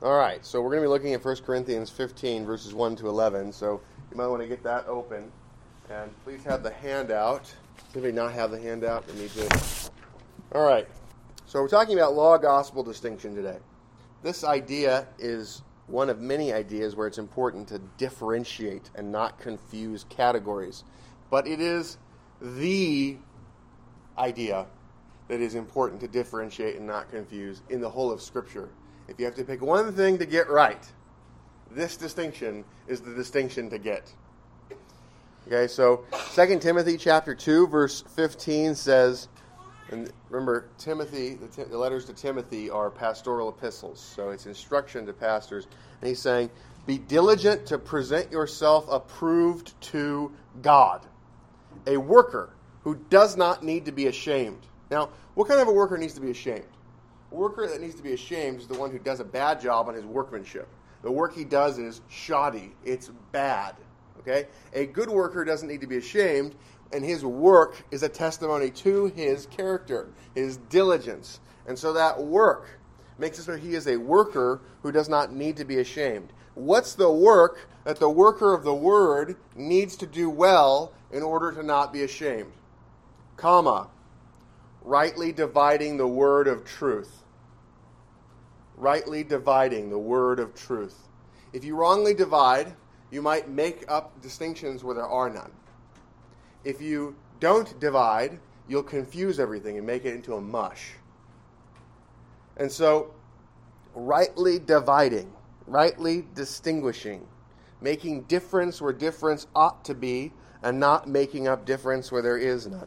All right, so we're going to be looking at 1 Corinthians 15, verses 1 to 11. So you might want to get that open. And please have the handout. Does anybody not have the handout? They need to. All right, so we're talking about law-gospel distinction today. This idea is one of many ideas where it's important to differentiate and not confuse categories. But it is the idea that is important to differentiate and not confuse in the whole of Scripture. If you have to pick one thing to get right, this distinction is the distinction to get. Okay, so 2 Timothy chapter 2, verse 15 says, and remember, Timothy, the letters to Timothy are pastoral epistles, so it's instruction to pastors. And he's saying, be diligent to present yourself approved to God, a worker who does not need to be ashamed. Now, what kind of a worker needs to be ashamed? A worker that needs to be ashamed is the one who does a bad job on his workmanship. The work he does is shoddy. It's bad. Okay? A good worker doesn't need to be ashamed, and his work is a testimony to his character, his diligence. And so that work makes it so he is a worker who does not need to be ashamed. What's the work that the worker of the word needs to do well in order to not be ashamed? Comma. Rightly dividing the word of truth. Rightly dividing the word of truth. If you wrongly divide, you might make up distinctions where there are none. If you don't divide, you'll confuse everything and make it into a mush. And so, rightly dividing, rightly distinguishing, making difference where difference ought to be, and not making up difference where there is none.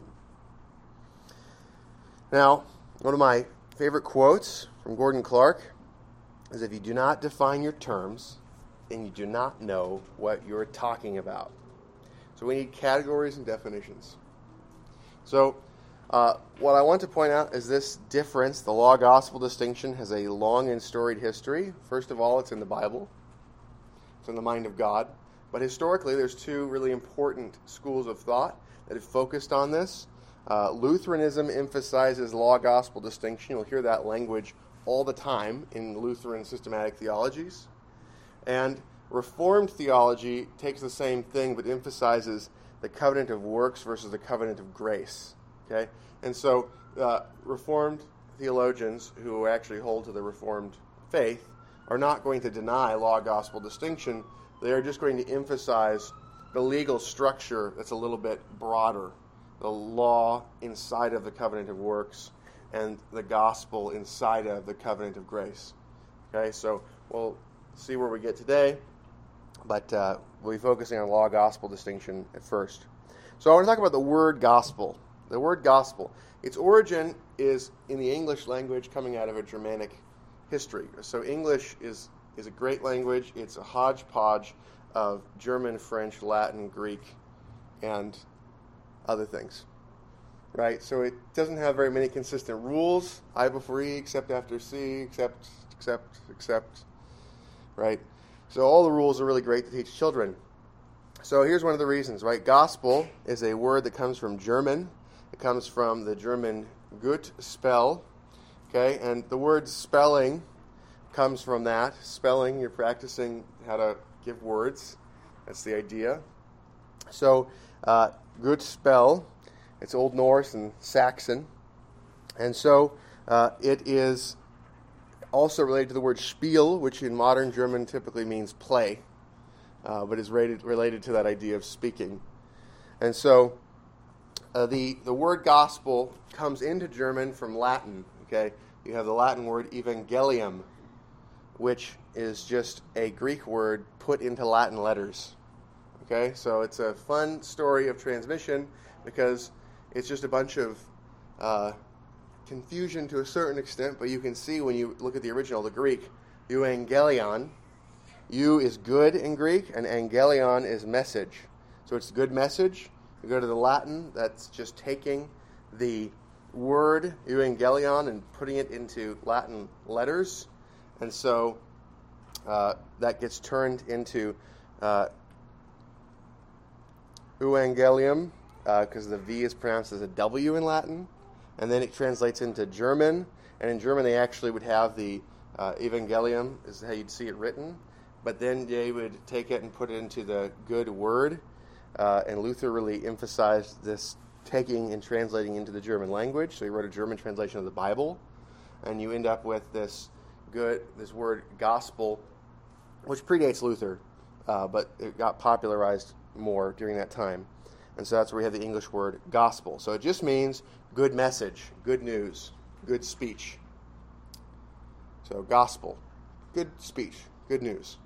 Now, one of my favorite quotes from Gordon Clark is, if you do not define your terms, then you do not know what you're talking about. So we need categories and definitions. So what I want to point out is this difference, the law-gospel distinction, has a long and storied history. First of all, it's in the Bible. It's in the mind of God. But historically, there's two really important schools of thought that have focused on this. Lutheranism emphasizes law-gospel distinction. You'll hear that language all the time in Lutheran systematic theologies. And Reformed theology takes the same thing but emphasizes the covenant of works versus the covenant of grace. Okay? And so Reformed theologians who actually hold to the Reformed faith are not going to deny law-gospel distinction. They are just going to emphasize the legal structure that's a little bit broader. The law inside of the covenant of works and the gospel inside of the covenant of grace. Okay, so we'll see where we get today, but we'll be focusing on law-gospel distinction at first. So I want to talk about the word gospel. The word gospel, its origin is in the English language coming out of a Germanic history. So English is a great language. It's a hodgepodge of German, French, Latin, Greek, and other things. Right? So it doesn't have very many consistent rules. I before E, except after C, except. Right? So all the rules are really great to teach children. So here's one of the reasons, right? Gospel is a word that comes from German. It comes from the German gut spell. Okay? And the word spelling comes from that. Spelling, you're practicing how to give words. That's the idea. So gut spell, it's Old Norse and Saxon. And so it is also related to the word Spiel, which in modern German typically means play, but is related to that idea of speaking. And so the word gospel comes into German from Latin. Okay, you have the Latin word evangelium, which is just a Greek word put into Latin letters. Okay, so it's a fun story of transmission because it's just a bunch of confusion to a certain extent, but you can see when you look at the original, the Greek, euangelion. Eu is good in Greek, and angelion is message. So it's good message. You go to the Latin, that's just taking the word euangelion and putting it into Latin letters. And so that gets turned into euangelium, because the V is pronounced as a W in Latin. And then it translates into German. And in German, they actually would have the Evangelium is how you'd see it written. But then they would take it and put it into the good word. And Luther really emphasized this taking and translating into the German language. So he wrote a German translation of the Bible. And you end up with this word gospel, which predates Luther, but it got popularized more during that time. And so that's where we have the English word gospel. So it just means good message, good news, good speech. So gospel, good speech, good news.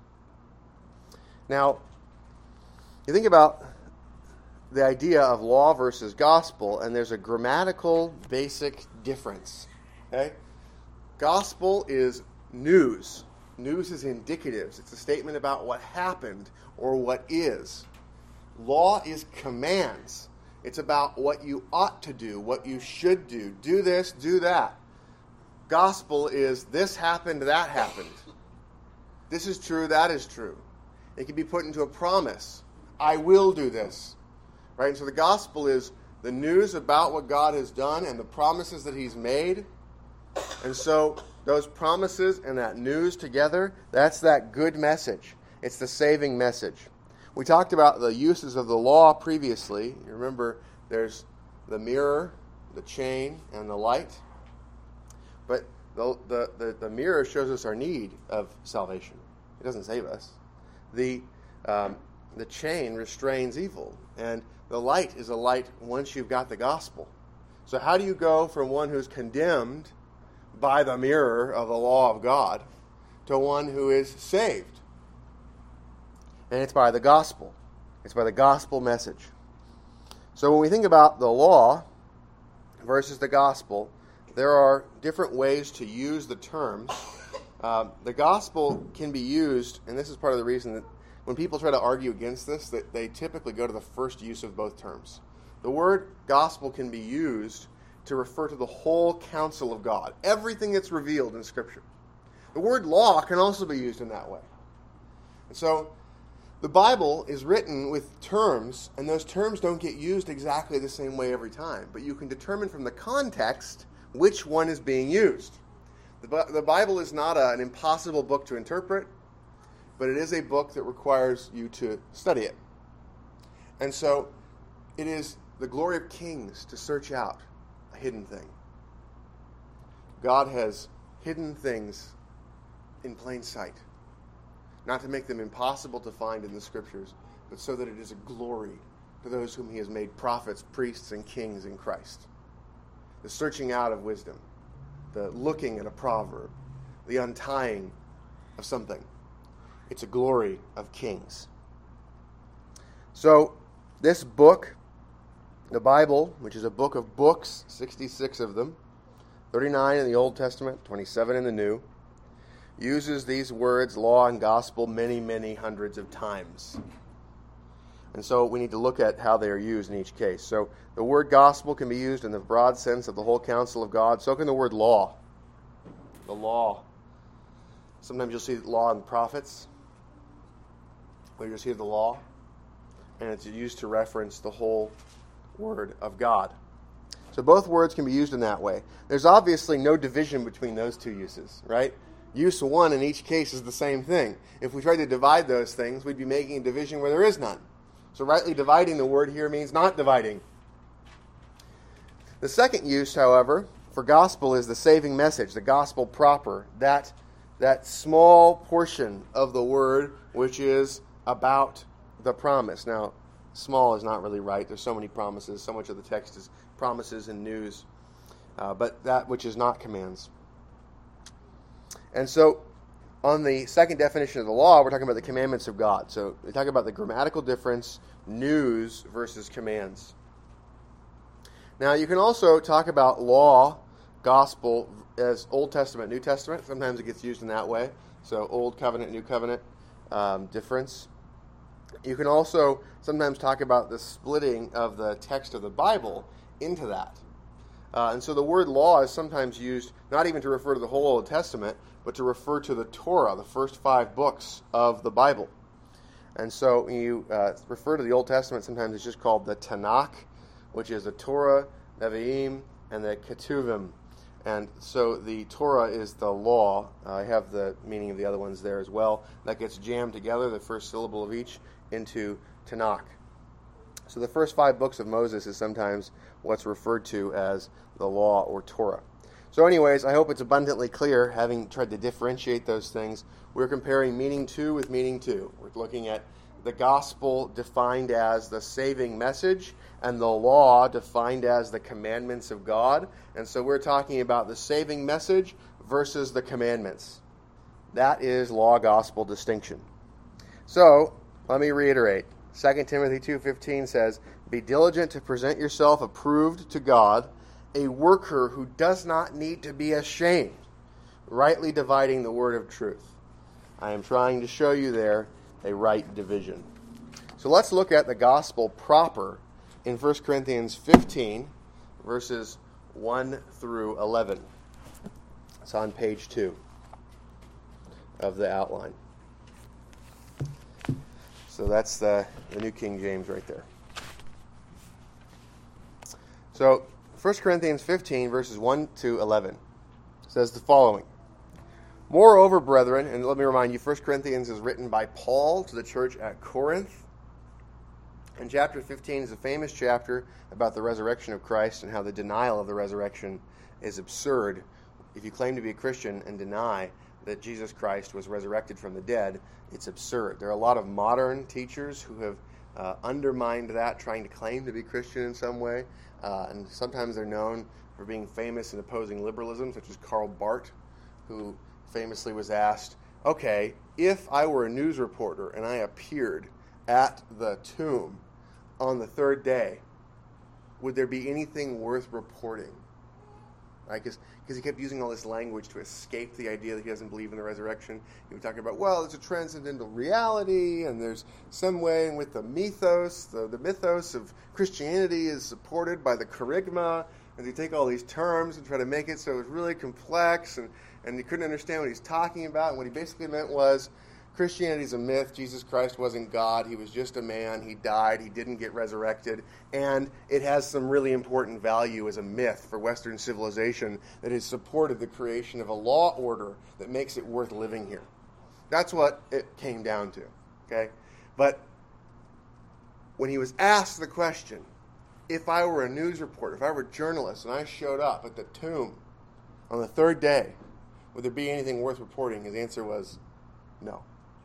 Now, you think about the idea of law versus gospel, and there's a grammatical basic difference. Okay? Gospel is news. News is indicatives. It's a statement about what happened or what is. Law is commands. It's about what you ought to do, what you should do. Do this, do that. Gospel is this happened, that happened. This is true, that is true. It can be put into a promise. I will do this. Right? And so the gospel is the news about what God has done and the promises that he's made. And so those promises and that news together, that's that good message. It's the saving message. We talked about the uses of the law previously. You remember there's the mirror, the chain, and the light. But the mirror shows us our need of salvation. It doesn't save us. The chain restrains evil. And the light is a light once you've got the gospel. So how do you go from one who's condemned by the mirror of the law of God to one who is saved? And it's by the gospel. It's by the gospel message. So when we think about the law versus the gospel, there are different ways to use the terms. The gospel can be used, and this is part of the reason that when people try to argue against this, that they typically go to the first use of both terms. The word gospel can be used to refer to the whole counsel of God, everything that's revealed in Scripture. The word law can also be used in that way. And so the Bible is written with terms, and those terms don't get used exactly the same way every time, but you can determine from the context which one is being used. The Bible is not an impossible book to interpret, but it is a book that requires you to study it. And so it is the glory of kings to search out a hidden thing. God has hidden things in plain sight, not to make them impossible to find in the Scriptures, but so that it is a glory to those whom he has made prophets, priests, and kings in Christ. The searching out of wisdom, the looking at a proverb, the untying of something. It's a glory of kings. So this book, the Bible, which is a book of books, 66 of them, 39 in the Old Testament, 27 in the New, uses these words, law and gospel, many, many hundreds of times. And so we need to look at how they are used in each case. So the word gospel can be used in the broad sense of the whole counsel of God. So can the word law. The law. Sometimes you'll see law and prophets, where you'll see the law, and it's used to reference the whole word of God. So both words can be used in that way. There's obviously no division between those two uses, right? Use one in each case is the same thing. If we tried to divide those things, we'd be making a division where there is none. So rightly dividing the word here means not dividing. The second use, however, for gospel is the saving message, the gospel proper, that small portion of the word which is about the promise. Now, small is not really right. There's so many promises. So much of the text is promises and news. But that which is not commands. And so, on the second definition of the law, we're talking about the commandments of God. So, we talk about the grammatical difference, news versus commands. Now, you can also talk about law, gospel, as Old Testament, New Testament. Sometimes it gets used in that way. So, Old Covenant, New Covenant difference. You can also sometimes talk about the splitting of the text of the Bible into that. And so the word law is sometimes used not even to refer to the whole Old Testament, but to refer to the Torah, the first 5 books of the Bible. And so when you refer to the Old Testament, sometimes it's just called the Tanakh, which is the Torah, Nevi'im, and the Ketuvim, And so the Torah is the law. I have the meaning of the other ones there as well. That gets jammed together, the first syllable of each, into Tanakh. So the first 5 books of Moses is sometimes what's referred to as the law or Torah. So anyways, I hope it's abundantly clear, having tried to differentiate those things. We're comparing meaning 2 with meaning 2. We're looking at the gospel defined as the saving message and the law defined as the commandments of God. And so we're talking about the saving message versus the commandments. That is law-gospel distinction. So let me reiterate. 2 Timothy 2:15 says, "Be diligent to present yourself approved to God, a worker who does not need to be ashamed, rightly dividing the word of truth." I am trying to show you there a right division. So let's look at the gospel proper in 1 Corinthians 15, verses 1 through 11. It's on page 2 of the outline. So that's the New King James right there. So 1 Corinthians 15, verses 1 to 11, says the following. "Moreover, brethren," and let me remind you, 1 Corinthians is written by Paul to the church at Corinth. And chapter 15 is a famous chapter about the resurrection of Christ and how the denial of the resurrection is absurd. If you claim to be a Christian and deny that Jesus Christ was resurrected from the dead, it's absurd. There are a lot of modern teachers who have undermined that, trying to claim to be Christian in some way. And sometimes they're known for being famous in opposing liberalism, such as Karl Barth, who famously was asked, "Okay, if I were a news reporter and I appeared at the tomb on the 3rd day, would there be anything worth reporting?" Right? Because he kept using all this language to escape the idea that he doesn't believe in the resurrection. He was talking about, well, it's a transcendental reality, and there's some way in which the mythos, the mythos of Christianity is supported by the kerygma, and you take all these terms and try to make it so it's really complex, and you couldn't understand what he's talking about. And what he basically meant was, Christianity's a myth. Jesus Christ wasn't God. He was just a man. He died. He didn't get resurrected. And it has some really important value as a myth for Western civilization that has supported the creation of a law order that makes it worth living here. That's what it came down to. Okay? But when he was asked the question, if I were a news reporter, if I were a journalist, and I showed up at the tomb on the 3rd day, would there be anything worth reporting? His answer was no.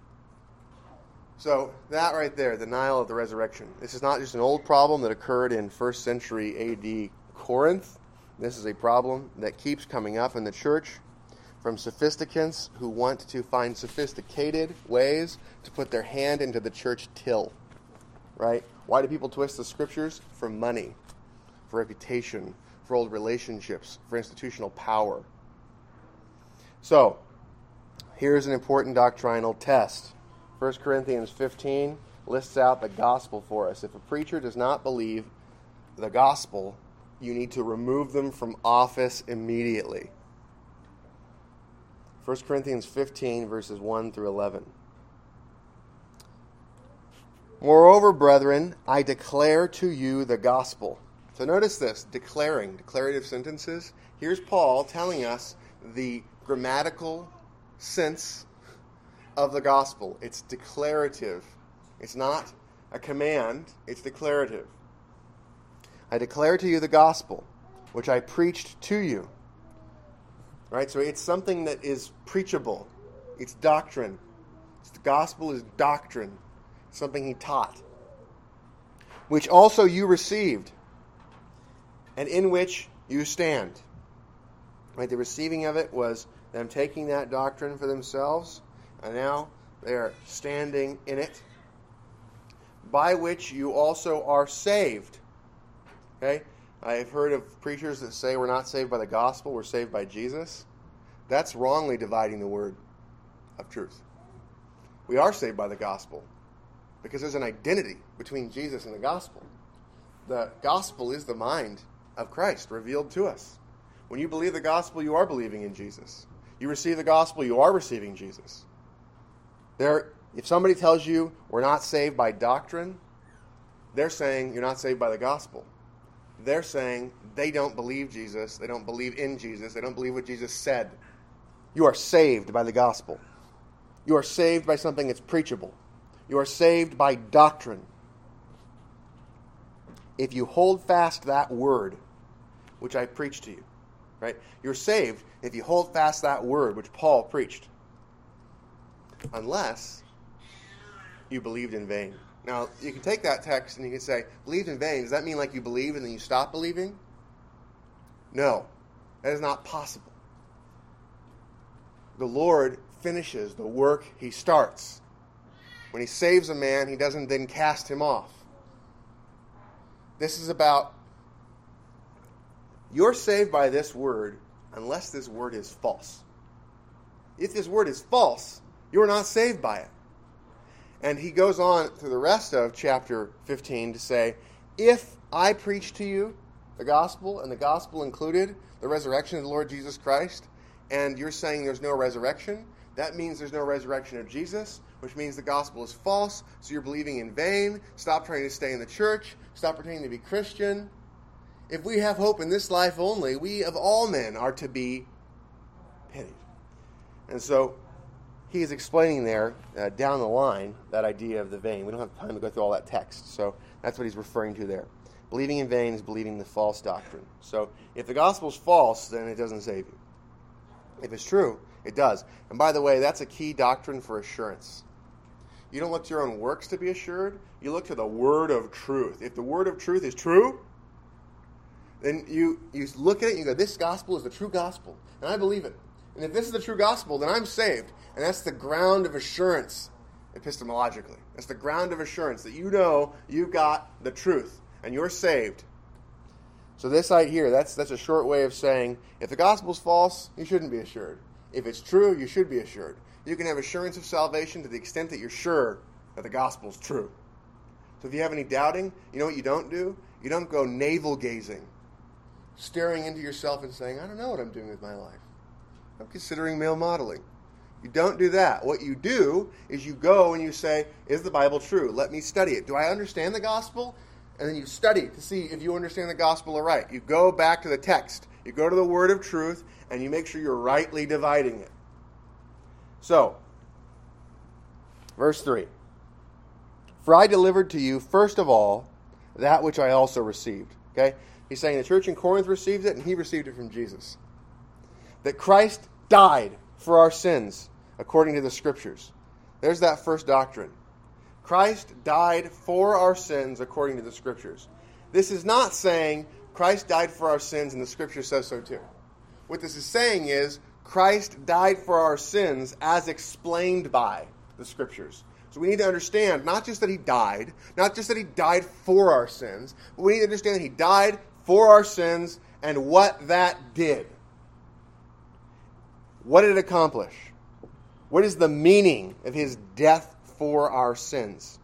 So that right there, denial of the resurrection. This is not just an old problem that occurred in 1st century AD Corinth. This is a problem that keeps coming up in the church from sophisticants who want to find sophisticated ways to put their hand into the church till. Right? Why do people twist the scriptures? For money, for reputation, for old relationships, for institutional power. So, here's an important doctrinal test. 1 Corinthians 15 lists out the gospel for us. If a preacher does not believe the gospel, you need to remove them from office immediately. 1 Corinthians 15, verses 1 through 11. "Moreover, brethren, I declare to you the gospel." So notice this, declarative sentences. Here's Paul telling us the grammatical sense of the gospel. It's declarative. It's not a command. It's declarative. "I declare to you the gospel, which I preached to you." Right? So it's something that is preachable. It's doctrine. The gospel is doctrine. It's something he taught. "Which also you received, and in which you stand." Right? The receiving of it was them taking that doctrine for themselves, and now they are standing in it. "By which you also are saved." Okay? I've heard of preachers that say we're not saved by the gospel, we're saved by Jesus. That's wrongly dividing the word of truth. We are saved by the gospel because there's an identity between Jesus and the gospel. The gospel is the mind of Christ revealed to us. When you believe the gospel, you are believing in Jesus. You receive the gospel, you are receiving Jesus. If somebody tells you we're not saved by doctrine, they're saying you're not saved by the gospel. they're saying they don't believe Jesus, they don't believe in Jesus, they don't believe what Jesus said. You are saved by the gospel. You are saved by something that's preachable. You are saved by doctrine. If you hold fast that word, which I preached to you, right? You're saved if you hold fast that word, which Paul preached. Unless you believed in vain. Now, you can take that text and you can say, believed in vain. Does that mean like you believe and then you stop believing? No, that is not possible. The Lord finishes the work he starts. When he saves a man, he doesn't then cast him off. This is about, you're saved by this word unless this word is false. If this word is false, you are not saved by it. And he goes on through the rest of chapter 15 to say, if I preach to you the gospel, and the gospel included the resurrection of the Lord Jesus Christ, and you're saying there's no resurrection, that means there's no resurrection of Jesus, which means the gospel is false, so you're believing in vain. Stop trying to stay in the church. Stop pretending to be Christian. If we have hope in this life only, we of all men are to be pitied. And so he is explaining there, down the line, that idea of the vain. We don't have time to go through all that text, so that's what he's referring to there. Believing in vain is believing the false doctrine. So if the gospel is false, then it doesn't save you. If it's true, it does. And by the way, that's a key doctrine for assurance. You don't look to your own works to be assured. You look to the word of truth. If the word of truth is true, then you look at it and you go, this gospel is the true gospel, and I believe it. And if this is the true gospel, then I'm saved. And that's the ground of assurance epistemologically. That's the ground of assurance that you know you've got the truth and you're saved. So this right here, that's a short way of saying, if the gospel's false, you shouldn't be assured. If it's true, you should be assured. You can have assurance of salvation to the extent that you're sure that the gospel's true. So if you have any doubting, you know what you don't do? You don't go navel-gazing, staring into yourself and saying, I don't know what I'm doing with my life. I'm considering male modeling. You don't do that. What you do is you go and you say, is the Bible true? Let me study it. Do I understand the gospel? And then you study to see if you understand the gospel right. You go back to the text. You go to the word of truth, and you make sure you're rightly dividing it. So, verse 3. For I delivered to you, first of all, that which I also received. Okay? He's saying the church in Corinth received it, and he received it from Jesus. That Christ died for our sins, according to the Scriptures. There's that first doctrine. Christ died for our sins according to the Scriptures. This is not saying Christ died for our sins and the Scripture says so too. What this is saying is Christ died for our sins as explained by the Scriptures. So we need to understand not just that he died, not just that he died for our sins, but we need to understand that he died for our sins and what that did. What did it accomplish? What is the meaning of his death for our sins?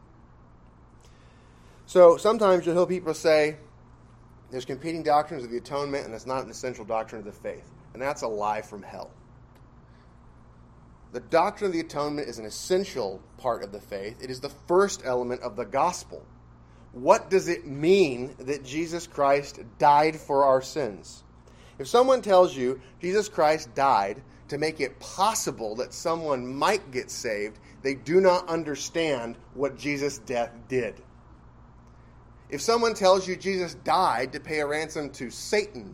So sometimes you'll hear people say there's competing doctrines of the atonement and it's not an essential doctrine of the faith. And that's a lie from hell. The doctrine of the atonement is an essential part of the faith. It is the first element of the gospel. What does it mean that Jesus Christ died for our sins? If someone tells you Jesus Christ died to make it possible that someone might get saved, they do not understand what Jesus' death did. If someone tells you Jesus died to pay a ransom to Satan,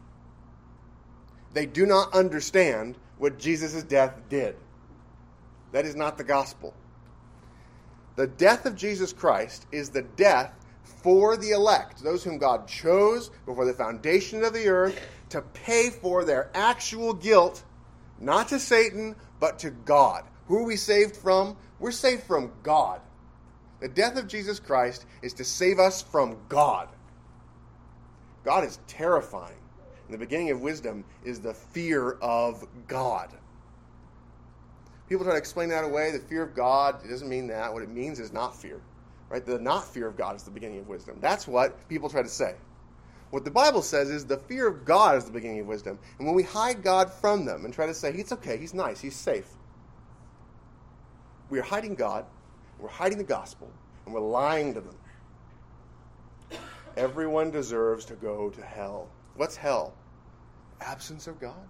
they do not understand what Jesus' death did. That is not the gospel. The death of Jesus Christ is the death for the elect, those whom God chose before the foundation of the earth to pay for their actual guilt, not to Satan, but to God. Who are we saved from? We're saved from God. The death of Jesus Christ is to save us from God. God is terrifying. And the beginning of wisdom is the fear of God. People try to explain that away. The fear of God, it doesn't mean that. What it means is not fear. Right? The not fear of God is the beginning of wisdom. That's what people try to say. What the Bible says is the fear of God is the beginning of wisdom. And when we hide God from them and try to say, it's okay, he's nice, he's safe, we are hiding God, we're hiding the gospel, and we're lying to them. Everyone deserves to go to hell. What's hell? Absence of God.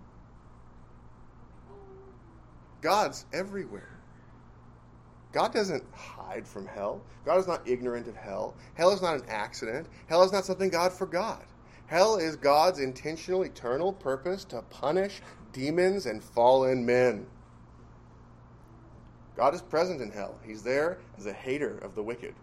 God's everywhere. God doesn't hide from hell. God is not ignorant of hell. Hell is not an accident. Hell is not something God forgot. Hell is God's intentional, eternal purpose to punish demons and fallen men. God is present in hell. He's there as a hater of the wicked.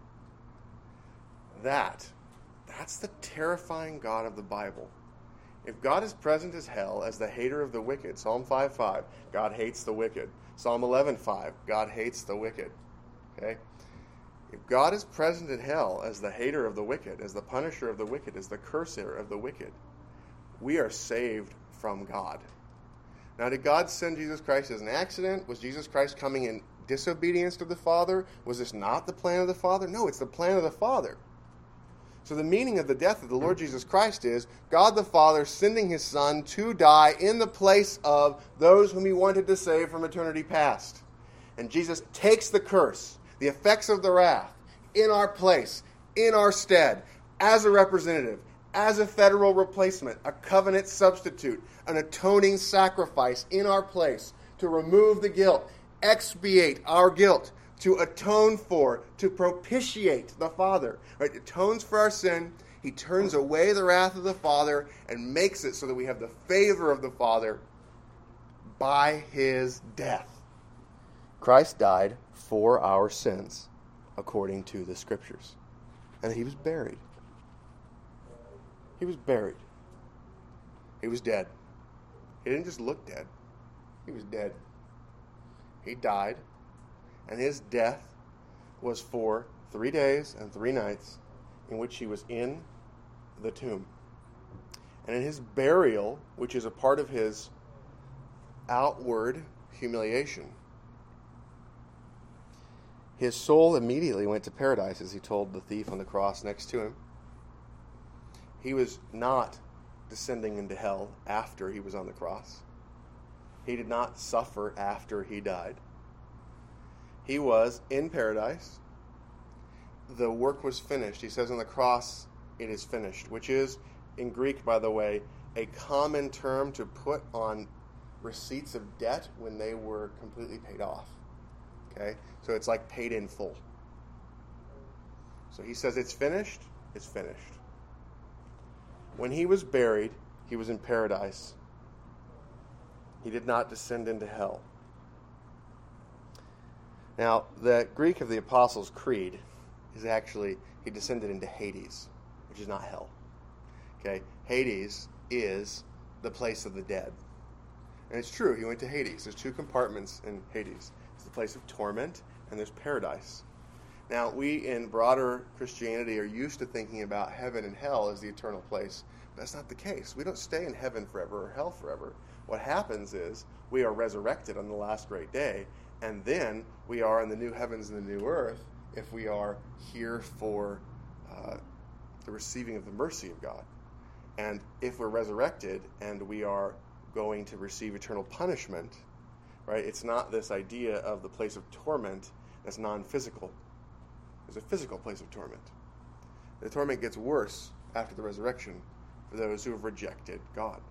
That's the terrifying God of the Bible. If God is present as hell, as the hater of the wicked, Psalm 5:5, God hates the wicked. Psalm 11:5, God hates the wicked. Okay? If God is present in hell as the hater of the wicked, as the punisher of the wicked, as the curser of the wicked, we are saved from God. Now, did God send Jesus Christ as an accident? Was Jesus Christ coming in disobedience to the Father? Was this not the plan of the Father? No, it's the plan of the Father. So the meaning of the death of the Lord Jesus Christ is God the Father sending his Son to die in the place of those whom he wanted to save from eternity past. And Jesus takes the curse, the effects of the wrath, in our place, in our stead, as a representative, as a federal replacement, a covenant substitute, an atoning sacrifice in our place to remove the guilt, expiate our guilt, to atone for, to propitiate the Father. Right? Atones for our sin. He turns away the wrath of the Father and makes it so that we have the favor of the Father by his death. Christ died for our sins according to the Scriptures. And he was buried. He was buried. He was dead. He didn't just look dead. He was dead. He died. And his death was for 3 days and 3 nights in which he was in the tomb. And in his burial, which is a part of his outward humiliation, his soul immediately went to paradise, as he told the thief on the cross next to him. He was not descending into hell after he was on the cross. He did not suffer after he died. He was in paradise. The work was finished. He says on the cross, it is finished, which is, in Greek, by the way, a common term to put on receipts of debt when they were completely paid off. Okay? So it's like paid in full. So he says it's finished. It's finished. When he was buried, he was in paradise. He did not descend into hell. Now, the Greek of the Apostles' Creed is actually, he descended into Hades, which is not hell. Okay? Hades is the place of the dead. And it's true, he went to Hades. There's 2 compartments in Hades. It's the place of torment, and there's paradise. Now, we in broader Christianity are used to thinking about heaven and hell as the eternal place. But that's not the case. We don't stay in heaven forever or hell forever. What happens is we are resurrected on the last great day, and then we are in the new heavens and the new earth if we are here for the receiving of the mercy of God. And if we're resurrected and we are going to receive eternal punishment, right? It's not this idea of the place of torment that's non-physical. There's a physical place of torment. The torment gets worse after the resurrection for those who have rejected God.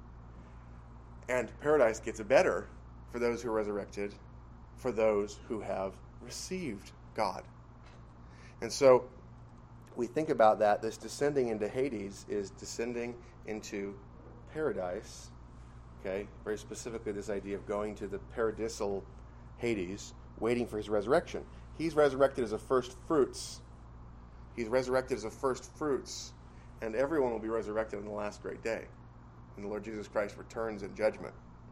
And paradise gets better for those who are resurrected, for those who have received God. And so we think about that. This descending into Hades is descending into paradise. Okay, very specifically this idea of going to the paradisal Hades, waiting for his resurrection. He's resurrected as a first fruits. He's resurrected as a first fruits, and everyone will be resurrected on the last great day, when the Lord Jesus Christ returns in judgment.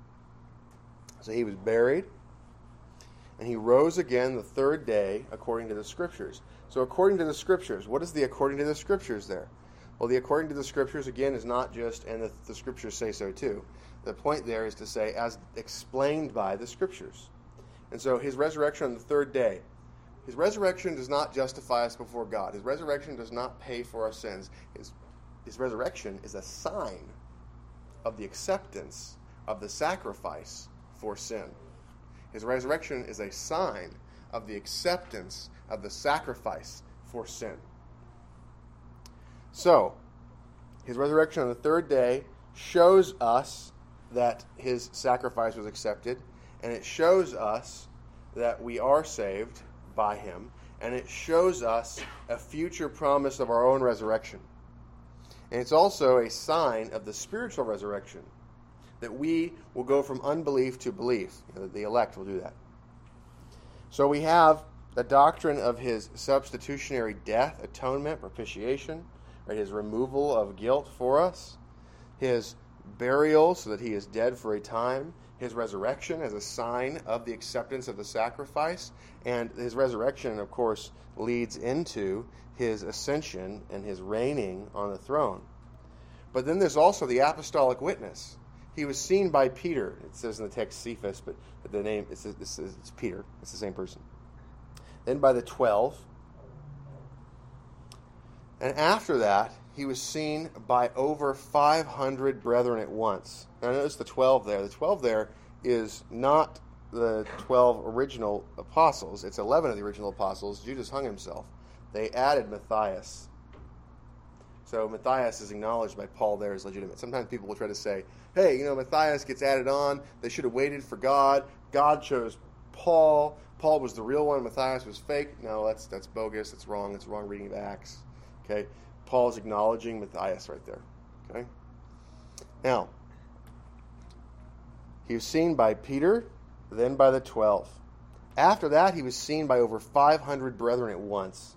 So he was buried, and he rose again the 3rd day according to the Scriptures. So according to the Scriptures, what is the according to the Scriptures there? Well, the according to the Scriptures, again, is not just, and the Scriptures say so too. The point there is to say, as explained by the Scriptures. And so his resurrection on the 3rd day, his resurrection does not justify us before God. His resurrection does not pay for our sins. His resurrection is a sign of the acceptance of the sacrifice for sin. His resurrection is a sign of the acceptance of the sacrifice for sin. So, his resurrection on the third day shows us that his sacrifice was accepted, and it shows us that we are saved by him, and it shows us a future promise of our own resurrection. And it's also a sign of the spiritual resurrection, that we will go from unbelief to belief. The elect will do that. So we have the doctrine of his substitutionary death, atonement, propitiation, right, his removal of guilt for us, his burial so that he is dead for a time, his resurrection as a sign of the acceptance of the sacrifice, and his resurrection, of course, leads into his ascension and his reigning on the throne. But then there's also the apostolic witness. He was seen by Peter. It says in the text Cephas, but the name it's Peter. It's the same person. Then by the 12. And after that, he was seen by over 500 brethren at once. Now notice the 12 there. The 12 there is not the 12 original apostles. It's 11 of the original apostles. Judas hung himself. They added Matthias. So Matthias is acknowledged by Paul there as legitimate. Sometimes people will try to say, hey, Matthias gets added on. They should have waited for God. God chose Paul. Paul was the real one. Matthias was fake. No, that's bogus. That's wrong. It's wrong reading of Acts. Okay? Paul is acknowledging Matthias right there. Okay? Now, he was seen by Peter, then by the 12. After that, he was seen by over 500 brethren at once,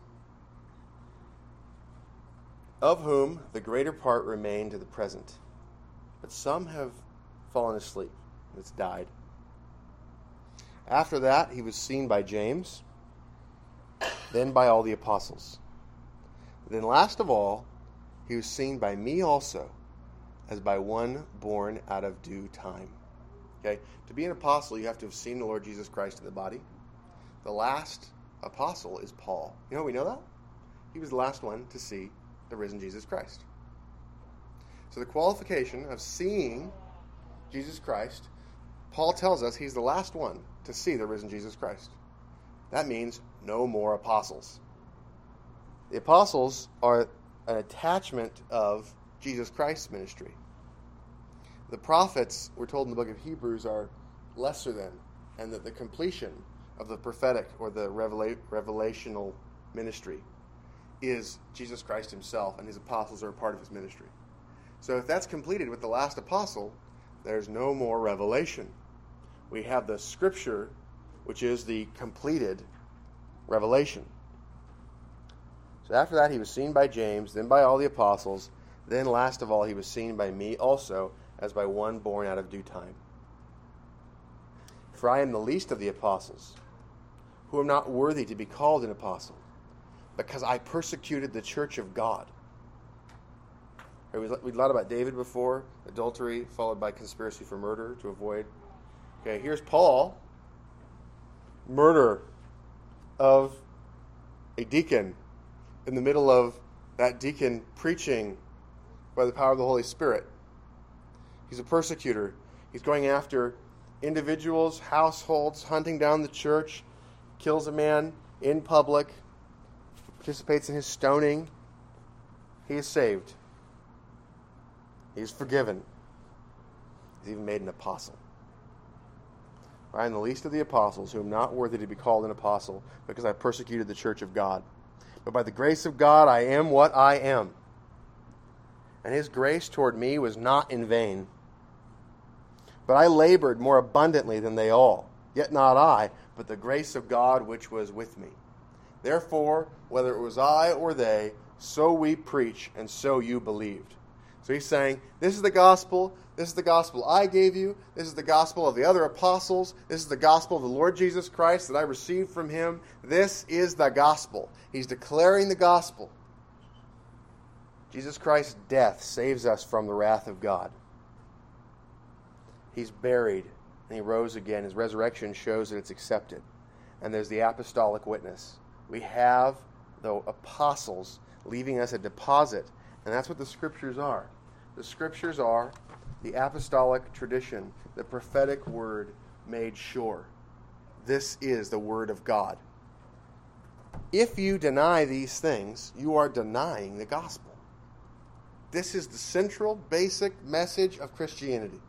of whom the greater part remain to the present. But some have fallen asleep. It's died. After that, he was seen by James, then by all the apostles. Then last of all, he was seen by me also, as by one born out of due time. Okay? To be an apostle, you have to have seen the Lord Jesus Christ in the body. The last apostle is Paul. We know that? He was the last one to see the risen Jesus Christ. So the qualification of seeing Jesus Christ, Paul tells us he's the last one to see the risen Jesus Christ. That means no more apostles. The apostles are an attachment of Jesus Christ's ministry. The prophets, we're told in the book of Hebrews, are lesser than, and that the completion of the prophetic or the revelational ministry is Jesus Christ himself, and his apostles are a part of his ministry. So if that's completed with the last apostle, there's no more revelation. We have the scripture, which is the completed revelation. So after that, he was seen by James, then by all the apostles, then last of all, he was seen by me also, as by one born out of due time. For I am the least of the apostles, who am not worthy to be called an apostle, because I persecuted the church of God. We thought about David before, adultery followed by conspiracy for murder to avoid. Okay, here's Paul, murder of a deacon in the middle of that deacon preaching by the power of the Holy Spirit. He's a persecutor. He's going after individuals, households, hunting down the church, kills a man in public, participates in his stoning. He is saved. He is forgiven. He's even made an apostle. I am the least of the apostles, who am not worthy to be called an apostle, because I persecuted the church of God. But by the grace of God, I am what I am. And his grace toward me was not in vain. But I labored more abundantly than they all. Yet not I, but the grace of God which was with me. Therefore, whether it was I or they, so we preach, and so you believed. So he's saying, this is the gospel I gave you, this is the gospel of the other apostles, this is the gospel of the Lord Jesus Christ that I received from him. This is the gospel. He's declaring the gospel. Jesus Christ's death saves us from the wrath of God. He's buried, and he rose again. His resurrection shows that it's accepted. And there's the apostolic witness. We have the apostles leaving us a deposit, and that's what the scriptures are. The scriptures are the apostolic tradition, the prophetic word made sure. This is the word of God. If you deny these things, you are denying the gospel. This is the central, basic message of Christianity.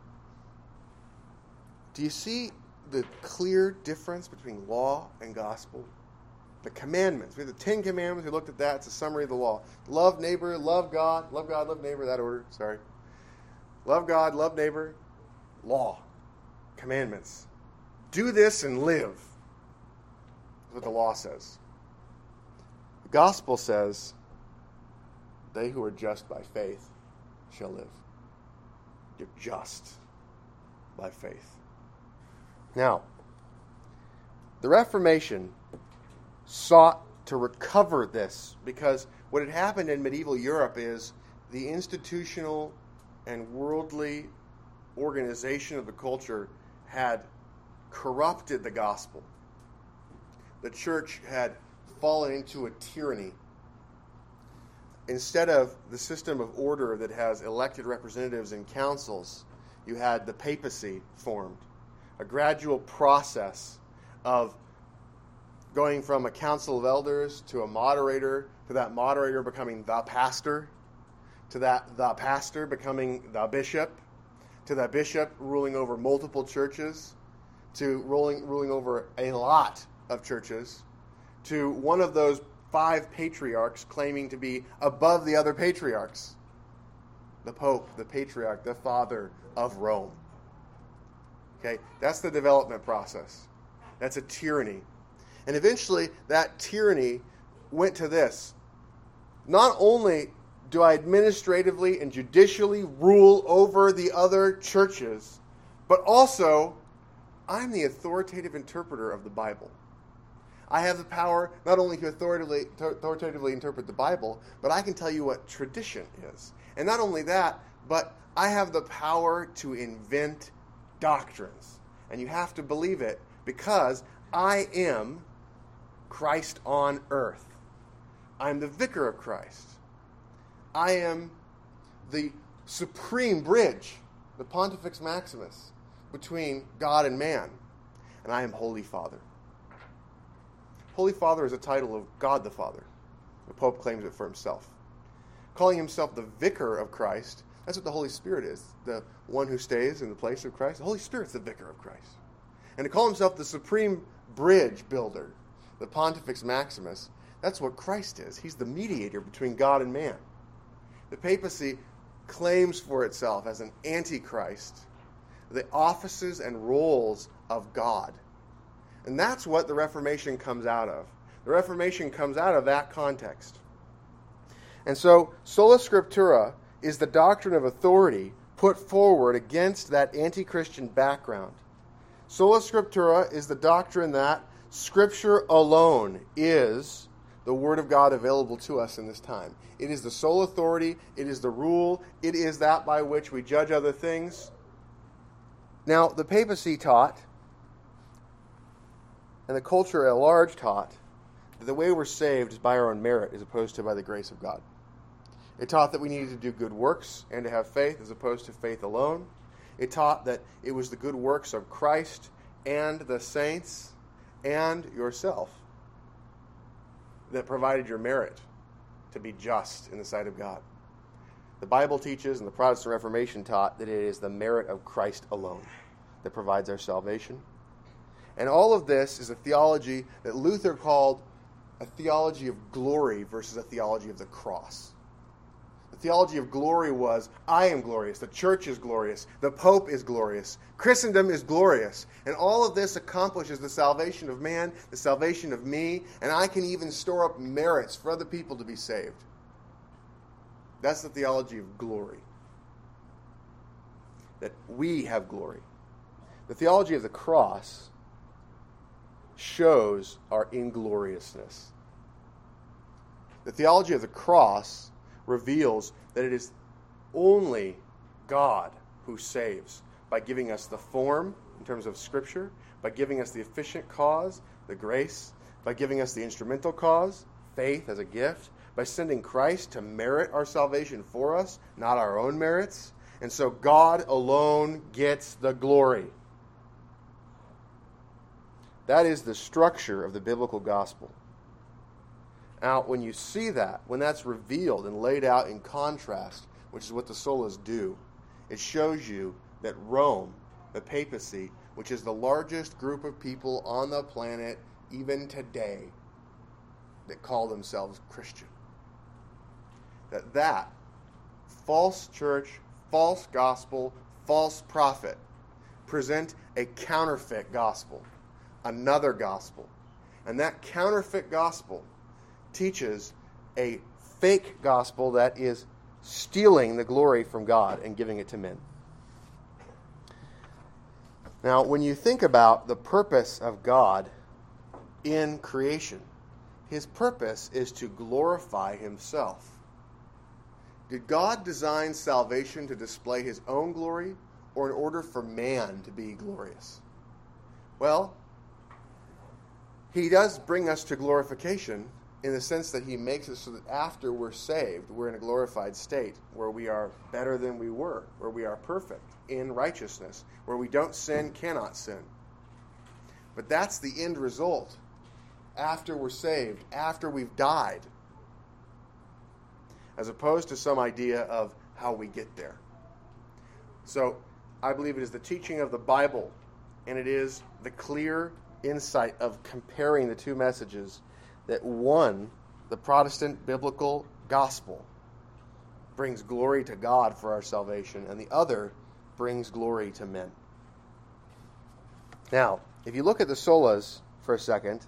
Do you see the clear difference between law and gospel? The commandments. We have the 10 Commandments. We looked at that. It's a summary of the law. Love neighbor, love God, love neighbor. That order, sorry. Love God, love neighbor. Law. Commandments. Do this and live. That's what the law says. The gospel says, they who are just by faith shall live. You're just by faith. Now, the Reformation sought to recover this because what had happened in medieval Europe is the institutional and worldly organization of the culture had corrupted the gospel. The church had fallen into a tyranny. Instead of the system of order that has elected representatives in councils, you had the papacy formed. A gradual process of going from a council of elders to a moderator, to that moderator becoming the pastor, to that the pastor becoming the bishop, to that bishop ruling over multiple churches, to ruling over a lot of churches, to one of those 5 patriarchs claiming to be above the other patriarchs. The Pope, the patriarch, the father of Rome. Okay, that's the development process. That's a tyranny. And eventually, that tyranny went to this. Not only do I administratively and judicially rule over the other churches, but also, I'm the authoritative interpreter of the Bible. I have the power not only to authoritatively interpret the Bible, but I can tell you what tradition is. And not only that, but I have the power to invent doctrines. And you have to believe it because I am Christ on earth. I'm the vicar of Christ. I am the supreme bridge, the Pontifex Maximus, between God and man. And I am Holy Father. Holy Father is a title of God the Father. The Pope claims it for himself. Calling himself the vicar of Christ, that's what the Holy Spirit is, the one who stays in the place of Christ. The Holy Spirit's the vicar of Christ. And to call himself the supreme bridge builder, the Pontifex Maximus, that's what Christ is. He's the mediator between God and man. The papacy claims for itself as an antichrist the offices and roles of God. And that's what the Reformation comes out of. The Reformation comes out of that context. And so, sola scriptura is the doctrine of authority put forward against that anti-Christian background. Sola scriptura is the doctrine that Scripture alone is the Word of God available to us in this time. It is the sole authority. It is the rule. It is that by which we judge other things. Now, the papacy taught, and the culture at large taught, that the way we're saved is by our own merit as opposed to by the grace of God. It taught that we needed to do good works and to have faith as opposed to faith alone. It taught that it was the good works of Christ and the saints and yourself that provided your merit to be just in the sight of God. The Bible teaches, and the Protestant Reformation taught, that it is the merit of Christ alone that provides our salvation. And all of this is a theology that Luther called a theology of glory versus a theology of the cross. The theology of glory was, I am glorious, the church is glorious, the Pope is glorious, Christendom is glorious, and all of this accomplishes the salvation of man, the salvation of me, and I can even store up merits for other people to be saved. That's the theology of glory. That we have glory. The theology of the cross shows our ingloriousness. The theology of the cross reveals that it is only God who saves by giving us the form in terms of Scripture, by giving us the efficient cause, the grace, by giving us the instrumental cause, faith as a gift, by sending Christ to merit our salvation for us, not our own merits. And so God alone gets the glory. That is the structure of the biblical gospel. Now, when you see that, when that's revealed and laid out in contrast which is what the solas do. It shows you that Rome, the papacy, which is the largest group of people on the planet even today that call themselves Christian, that false church, false gospel, false prophet present a counterfeit gospel, another gospel. And that counterfeit gospel teaches a fake gospel that is stealing the glory from God and giving it to men. Now, when you think about the purpose of God in creation, his purpose is to glorify himself. Did God design salvation to display his own glory or in order for man to be glorious? Well, he does bring us to glorification in the sense that he makes it so that after we're saved, we're in a glorified state where we are better than we were, where we are perfect in righteousness, where we don't sin, cannot sin. But that's the end result after we're saved, after we've died, as opposed to some idea of how we get there. So I believe it is the teaching of the Bible, and it is the clear insight of comparing the two messages, that one, the Protestant biblical gospel, brings glory to God for our salvation, and the other brings glory to men. Now, if you look at the solas for a second,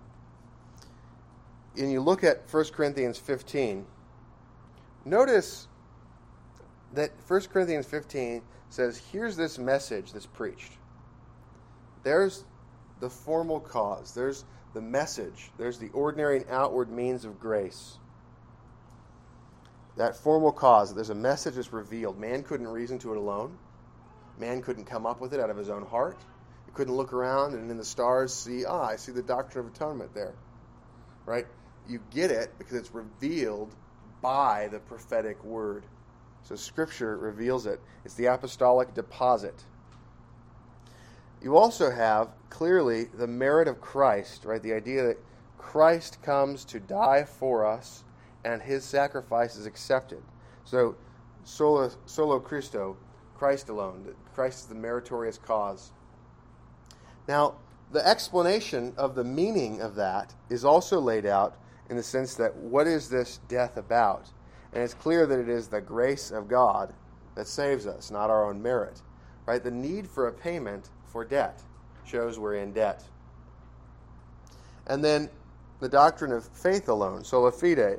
and you look at 1 Corinthians 15, notice that 1 Corinthians 15 says, here's this message that's preached. There's the formal cause. There's the message. There's the ordinary and outward means of grace. That formal cause, there's a message that's revealed. Man couldn't reason to it alone. Man couldn't come up with it out of his own heart. He couldn't look around and in the stars see, I see the doctrine of atonement there. Right? You get it because it's revealed by the prophetic word. So Scripture reveals it. It's the apostolic deposit. You also have clearly the merit of Christ, right? The idea that Christ comes to die for us and his sacrifice is accepted. So solo Christo, Christ alone. Christ is the meritorious cause. Now, the explanation of the meaning of that is also laid out in the sense that what is this death about? And it's clear that it is the grace of God that saves us, not our own merit. Right? The need for a payment for debt shows we're in debt. And then the doctrine of faith alone, sola fide.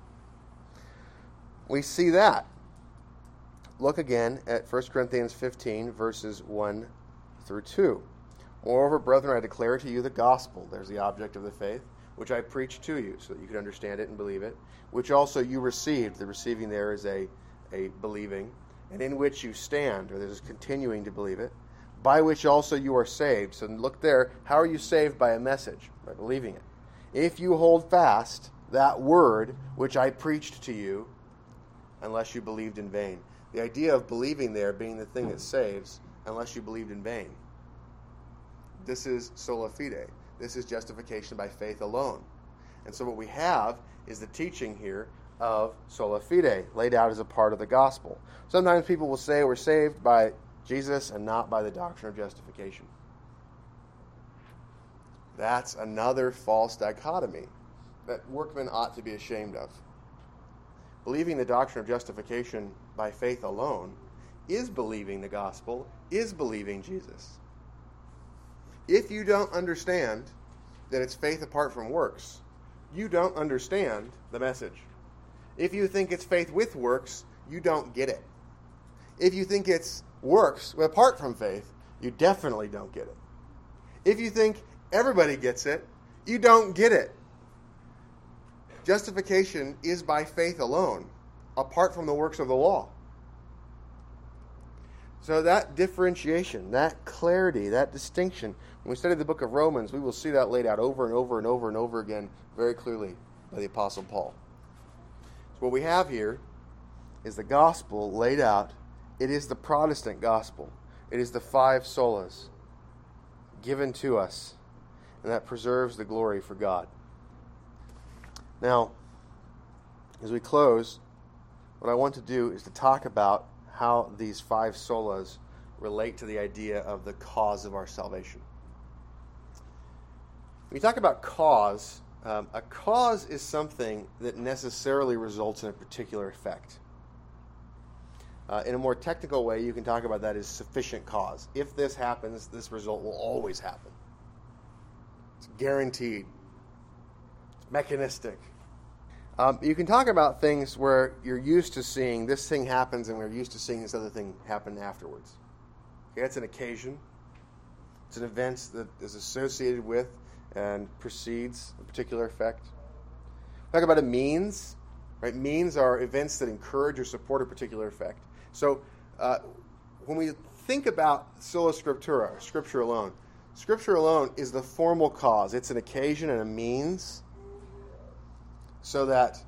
We see that. Look again at 1 Corinthians 15, verses 1 through 2. Moreover, brethren, I declare to you the gospel, there's the object of the faith, which I preached to you, so that you could understand it and believe it, which also you received. The receiving there is a believing, and in which you stand, or there's continuing to believe it, by which also you are saved. So look there, how are you saved? By a message, by believing it. If you hold fast that word which I preached to you, unless you believed in vain. The idea of believing there being the thing that saves, unless you believed in vain. This is sola fide. This is justification by faith alone. And so what we have is the teaching here of sola fide, laid out as a part of the gospel. Sometimes people will say we're saved by Jesus and not by the doctrine of justification. That's another false dichotomy that workmen ought to be ashamed of. Believing the doctrine of justification by faith alone is believing the gospel, is believing Jesus. If you don't understand that it's faith apart from works, you don't understand the message. If you think it's faith with works, you don't get it. If you think it's works apart from faith, you definitely don't get it. If you think everybody gets it, you don't get it. Justification is by faith alone, apart from the works of the law. So that differentiation, that clarity, that distinction, when we study the book of Romans, we will see that laid out over and over and over and over again very clearly by the Apostle Paul. So what we have here is the gospel laid out. It is the Protestant gospel. It is the 5 solas given to us, and that preserves the glory for God. Now, as we close, what I want to do is to talk about how these 5 solas relate to the idea of the cause of our salvation. When you talk about cause, a cause is something that necessarily results in a particular effect. In a more technical way, you can talk about that as sufficient cause. If this happens, this result will always happen. It's guaranteed. It's mechanistic. You can talk about things where you're used to seeing this thing happens and we're used to seeing this other thing happen afterwards. Okay, that's an occasion. It's an event that is associated with and precedes a particular effect. Talk about a means. Right? Means are events that encourage or support a particular effect. So when we think about sola scriptura, Scripture alone is the formal cause. It's an occasion and a means so that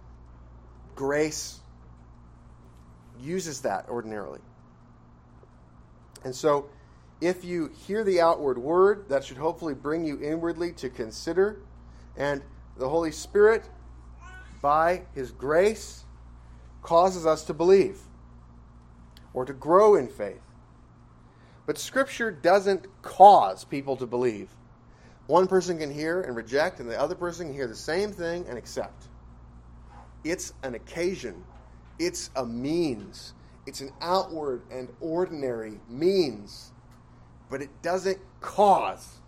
grace uses that ordinarily. And so if you hear the outward word, that should hopefully bring you inwardly to consider. And the Holy Spirit, by His grace, causes us to believe or to grow in faith. But Scripture doesn't cause people to believe. One person can hear and reject, and the other person can hear the same thing and accept. It's an occasion. It's a means. It's an outward and ordinary means. But it doesn't cause.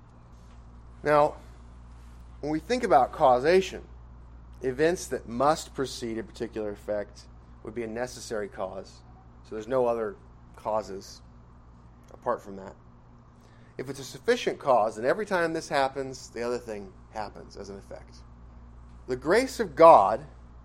Now, when we think about causation, events that must precede a particular effect would be a necessary cause. So there's no other causes apart from that. If it's a sufficient cause, then every time this happens, the other thing happens as an effect. The grace of God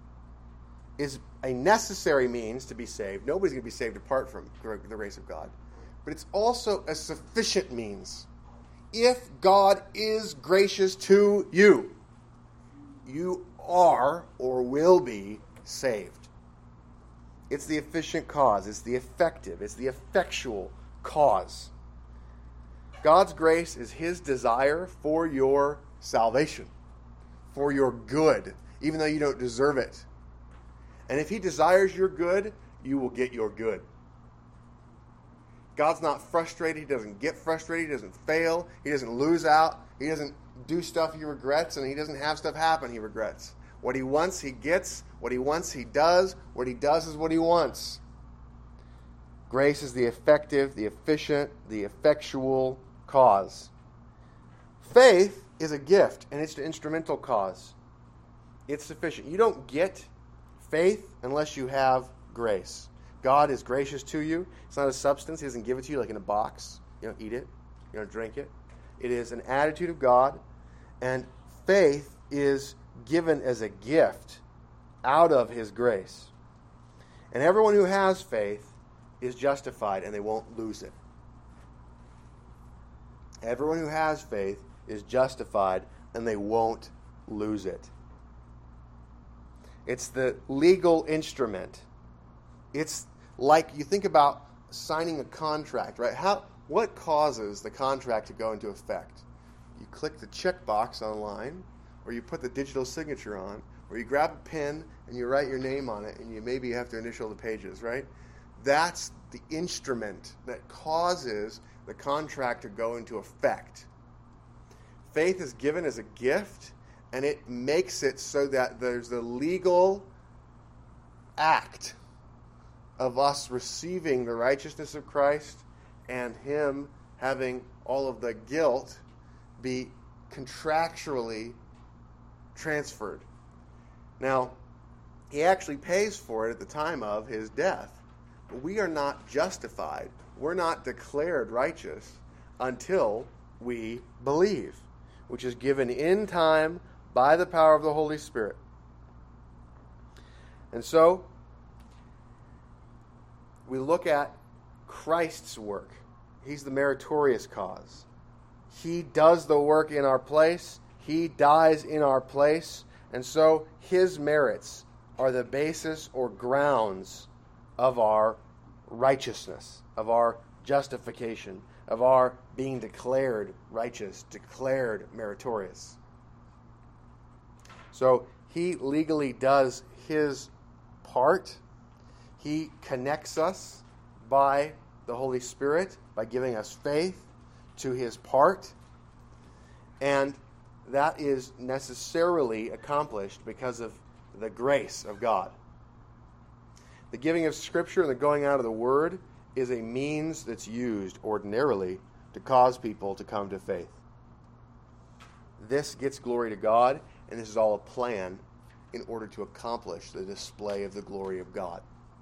is a necessary means to be saved. Nobody's going to be saved apart from the grace of God. But it's also a sufficient means. If God is gracious to you, you are or will be saved. It's the efficient cause. It's the effective. It's the effectual cause. God's grace is His desire for your salvation, for your good, even though you don't deserve it. And if He desires your good, you will get your good. God's not frustrated. He doesn't get frustrated. He doesn't fail. He doesn't lose out. He doesn't do stuff He regrets, and He doesn't have stuff happen He regrets. What He wants, He gets. What He wants, He does. What He does is what He wants. Grace is the effective, the efficient, the effectual cause. Faith is a gift, and it's an instrumental cause. It's sufficient. You don't get faith unless you have grace. God is gracious to you. It's not a substance. He doesn't give it to you like in a box. You don't eat it. You don't drink it. It is an attitude of God, and faith is given as a gift out of His grace. And everyone who has faith is justified, and they won't lose it. Everyone who has faith is justified, and they won't lose it. It's the legal instrument. It's like you think about signing a contract, right? What causes the contract to go into effect? You click the checkbox online, or you put the digital signature on, or you grab a pen and you write your name on it, and you maybe have to initial the pages, right? That's the instrument that causes the contract to go into effect. Faith is given as a gift, and it makes it so that there's the legal act of us receiving the righteousness of Christ and Him having all of the guilt be contractually transferred. Now, He actually pays for it at the time of His death. But we are not justified. We're not declared righteous until we believe, which is given in time by the power of the Holy Spirit. And so, we look at Christ's work. He's the meritorious cause. He does the work in our place. He dies in our place. And so His merits are the basis or grounds of our righteousness, of our justification, of our being declared righteous, declared meritorious. So He legally does His part He connects us by the Holy Spirit, by giving us faith to his part. And that is necessarily accomplished because of the grace of God. The giving of Scripture and the going out of the Word is a means that's used ordinarily to cause people to come to faith. This gets glory to God, and this is all a plan in order to accomplish the display of the glory of God.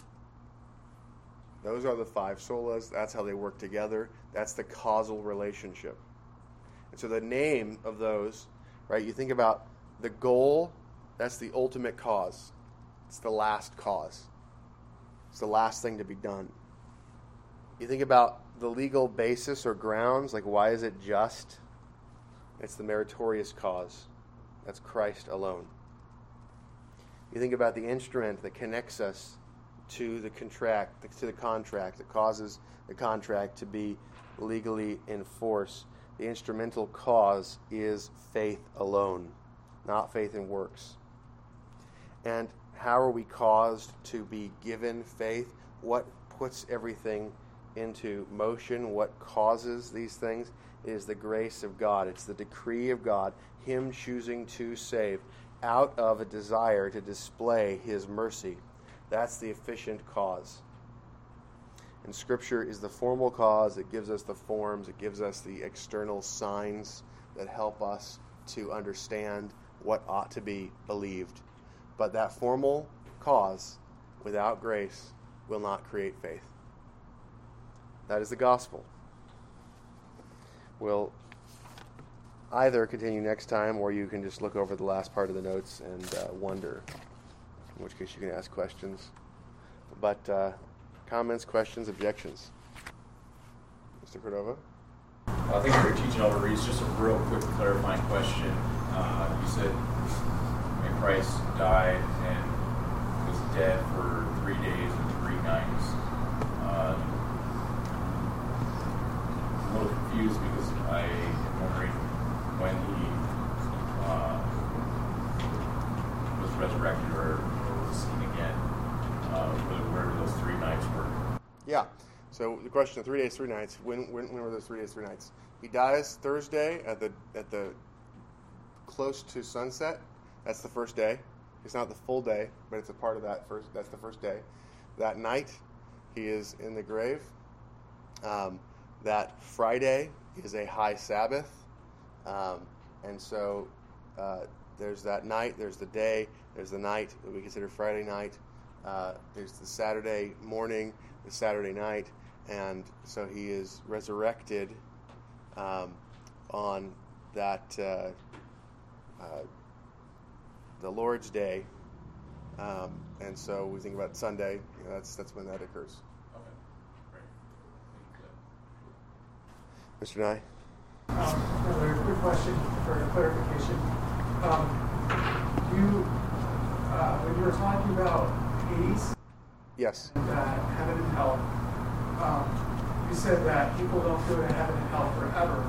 Those are the five solas. That's how they work together. That's the causal relationship. And so the name of those, right, you think about the goal, that's the ultimate cause. It's the last cause. It's the last thing to be done. You think about the legal basis or grounds, like why is it just? It's the meritorious cause. That's Christ alone. You think about the instrument that connects us to the contract, that causes the contract to be legally in force. The instrumental cause is faith alone, not faith in works. And how are we caused to be given faith? What puts everything into motion? What causes these things? It is the grace of God. It's the decree of God, him choosing to save out of a desire to display his mercy. That's the efficient cause. And Scripture is the formal cause. It gives us the forms. It gives us the external signs that help us to understand what ought to be believed. But that formal cause, without grace, will not create faith. That is the gospel. We'll either continue next time, or you can just look over the last part of the notes and wonder, in which case you can ask questions. But comments, questions, objections? Mr. Cordova? Thank you for teaching over Reese. Just a real quick clarifying question. You said when Christ died and was dead for 3 days and 3 nights. I'm a little confused because I am wondering when he was resurrected or was seen again. Where did those 3 nights work? Yeah. So the question of 3 days, 3 nights. When were those 3 days, 3 nights? He dies Thursday at the close to sunset. That's the first day. It's not the full day, but it's a part of that first. That's the first day. That night, he is in the grave. That Friday is a high Sabbath, and so there's that night. There's the day. There's the night that we consider Friday night. There's the Saturday morning, the Saturday night, and so he is resurrected on that the Lord's Day, and so we think about Sunday. You know, that's when that occurs. Okay, great. Mr. Nye? Another quick question for clarification. When you were talking about Hades, Yes. and heaven and hell, you said that people don't go to heaven and hell forever.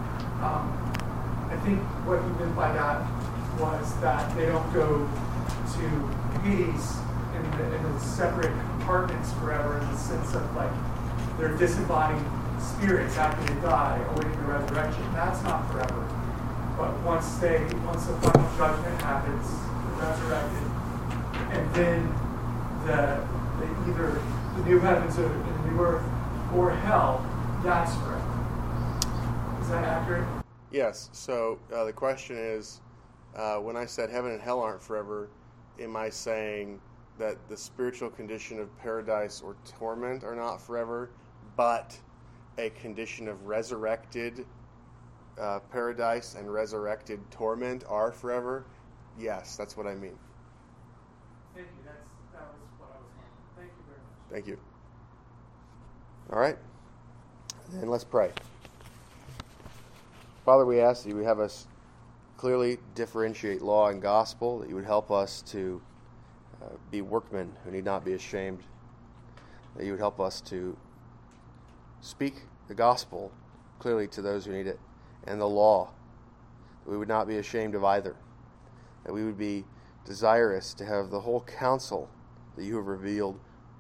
I think what you meant by that was that they don't go to Hades in the separate compartments forever, in the sense of like they're disembodied spirits after they die, awaiting the resurrection. That's not forever. But once the final judgment happens, they're resurrected, and then either the new heavens or the new earth or hell, that's forever. Is that accurate? Yes. So the question is, when I said heaven and hell aren't forever, am I saying that the spiritual condition of paradise or torment are not forever, but a condition of resurrected paradise and resurrected torment are forever? Yes, that's what I mean. Thank you. That was what I was wondering. Thank you very much. Thank you. All right. Then let's pray. Father, we ask that you would have us clearly differentiate law and gospel, that you would help us to be workmen who need not be ashamed, that you would help us to speak the gospel clearly to those who need it, and the law, that we would not be ashamed of either, that we would be desirous to have the whole counsel that you have revealed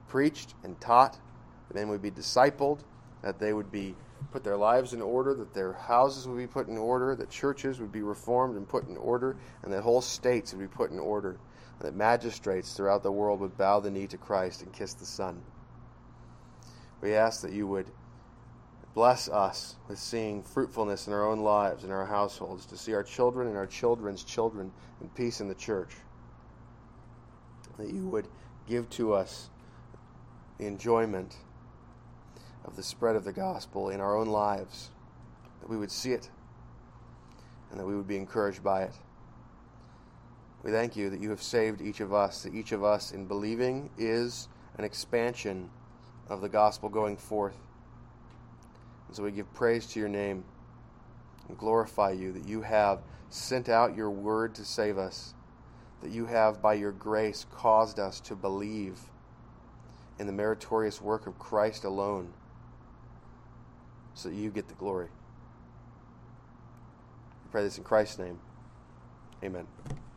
preached and taught, that men would be discipled, that they would be put their lives in order, that their houses would be put in order, that churches would be reformed and put in order, and that whole states would be put in order, and that magistrates throughout the world would bow the knee to Christ and kiss the Son. We ask that you would bless us with seeing fruitfulness in our own lives, in our households, to see our children and our children's children in peace in the church. That you would give to us the enjoyment of the spread of the gospel in our own lives, that we would see it and that we would be encouraged by it. We thank you that you have saved each of us, that each of us in believing is an expansion of the gospel going forth. And so we give praise to your name and glorify you that you have sent out your word to save us, that you have by your grace caused us to believe in the meritorious work of Christ alone, so that you get the glory. We pray this in Christ's name. Amen.